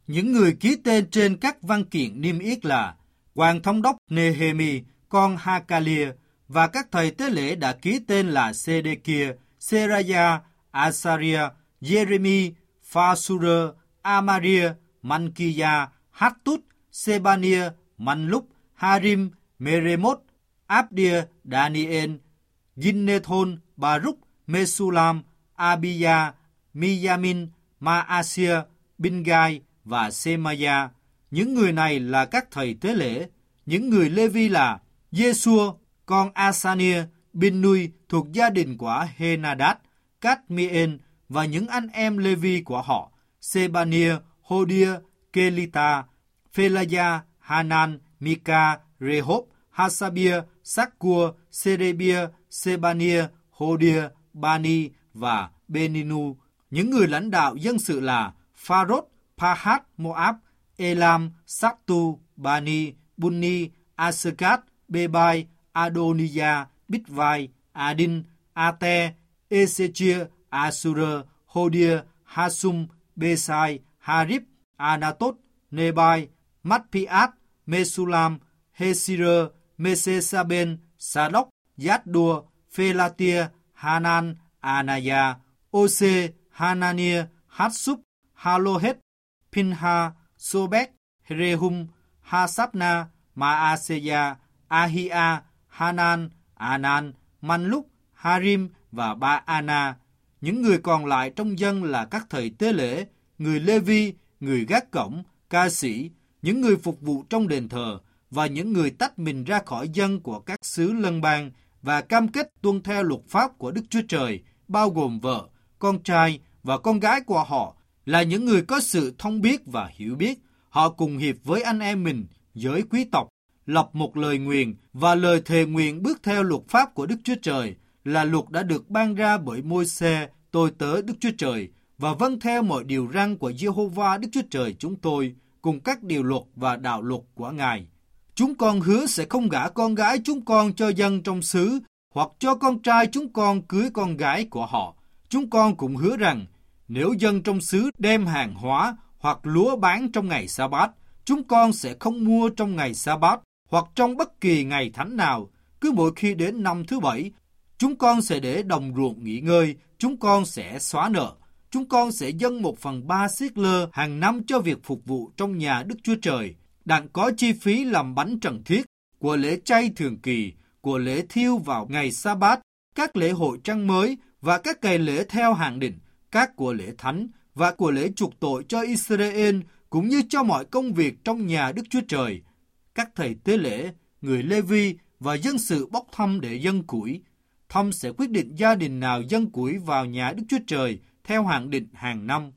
Những người ký tên trên các văn kiện niêm yết là Hoàng thống đốc Nehemi, con Hakalia, và các thầy tế lễ đã ký tên là Sê-đê-kia, Seraya, Asaria, Jeremy, Phasura, Amaria, Mankiya, Hattut, Sebania, Manluk, Harim, Meremot, Abdia, Daniel, Ginnethon, Baruch, Mesulam, Abiya, Miyamin, Maasia, Bingai và Semaya. Những người này là các thầy tế lễ. Những người Lê-vi là Giê-xua, con Asania, Binnui thuộc gia đình của Henadad, Kadmiel và những anh em Lê-vi của họ, Sebania, Hodia, Kelita, Phelaya, Hanan, Mika, Rehob, Hasabia, Sakur, Serebia, Sebania, Hodia, Bani và Beninu. Những người lãnh đạo dân sự là Pharod, Pahat, Moab, Elam, Sattu, Bani, Bunni, Asekat, Bebai, Adoniya, Bitvai, Adin, Ate, Ezechia, Asura, Hodia, Hasum, Besai, Harib, Anatot, Nebai, Matpiat, Mesulam, Hesir, Mesesaben, Sadok, Yaddur, Phelatia, Hanan, Anaya, Ose, Hanania, Hatsub, Halohet, Pinha, Sobek, Rehum, Hasabna, Maaseya, Ahia, Hanan, Anan, Manluk, Harim và Baana. Những người còn lại trong dân là các thầy tế lễ, người Lê-vi, người gác cổng, ca sĩ, những người phục vụ trong đền thờ và những người tách mình ra khỏi dân của các xứ lân bang và cam kết tuân theo luật pháp của Đức Chúa Trời, bao gồm vợ, con trai và con gái của họ, là những người có sự thông biết và hiểu biết. Họ cùng hiệp với anh em mình, giới quý tộc, lập một lời nguyền và lời thề nguyện bước theo luật pháp của Đức Chúa Trời, là luật đã được ban ra bởi Môi-se, tôi tớ Đức Chúa Trời, và vâng theo mọi điều răn của Giê-hô-va Đức Chúa Trời chúng tôi, cùng các điều luật và đạo luật của Ngài. Chúng con hứa sẽ không gả con gái chúng con cho dân trong xứ, hoặc cho con trai chúng con cưới con gái của họ. Chúng con cũng hứa rằng, nếu dân trong xứ đem hàng hóa hoặc lúa bán trong ngày Sa-bát, chúng con sẽ không mua trong ngày Sa-bát hoặc trong bất kỳ ngày thánh nào. Cứ mỗi khi đến năm thứ 7, chúng con sẽ để đồng ruộng nghỉ ngơi, chúng con sẽ xóa nợ. Chúng con sẽ dâng 1/3 siết-lơ hàng năm cho việc phục vụ trong nhà Đức Chúa Trời, đặng có chi phí làm bánh trần thiết, của lễ chay thường kỳ, của lễ thiêu vào ngày Sa-bát, các lễ hội trăng mới và các ngày lễ theo hạn định, các của lễ thánh và của lễ chuộc tội cho Israel, cũng như cho mọi công việc trong nhà Đức Chúa Trời. Các thầy tế lễ, người Lê-vi và dân sự bốc thăm để dâng củi. Thăm sẽ quyết định gia đình nào dâng củi vào nhà Đức Chúa Trời theo hạn định hàng năm.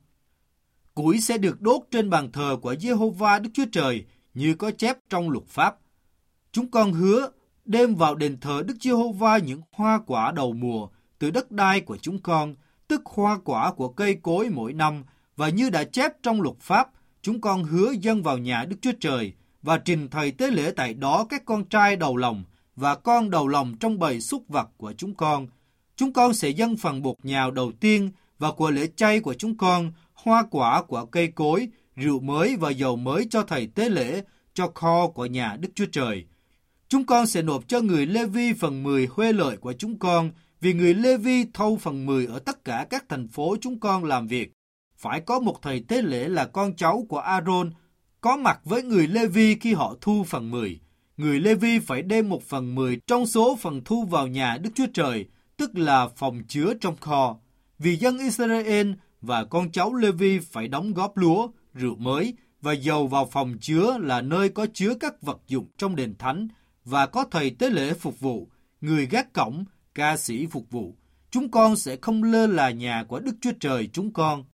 Củi sẽ được đốt trên bàn thờ của Giê-hô-va Đức Chúa Trời như có chép trong luật pháp. Chúng con hứa đem vào đền thờ Đức Giê-hô-va những hoa quả đầu mùa từ đất đai của chúng con, tức hoa quả của cây cối mỗi năm, và như đã chép trong luật pháp, chúng con hứa dâng vào nhà Đức Chúa Trời và trình thầy tế lễ tại đó các con trai đầu lòng và con đầu lòng trong bầy súc vật của chúng con. Chúng con sẽ dâng phần bột nhào đầu tiên và của lễ chay của chúng con, hoa quả của cây cối, rượu mới và dầu mới cho thầy tế lễ, cho kho của nhà Đức Chúa Trời. Chúng con sẽ nộp cho người Lê-vi phần 10 huê lợi của chúng con, vì người Lê-vi thâu phần 10 ở tất cả các thành phố chúng con làm việc. Phải có một thầy tế lễ là con cháu của A-rôn có mặt với người Lê-vi khi họ thu phần 10. Người Lê-vi phải đem 1/10 trong số phần thu vào nhà Đức Chúa Trời, tức là phòng chứa trong kho. Vì dân Israel và con cháu Lê-vi phải đóng góp lúa, rượu mới và dầu vào phòng chứa là nơi có chứa các vật dụng trong đền thánh, và có thầy tế lễ phục vụ, người gác cổng, ca sĩ phục vụ. Chúng con sẽ không lơ là nhà của Đức Chúa Trời chúng con.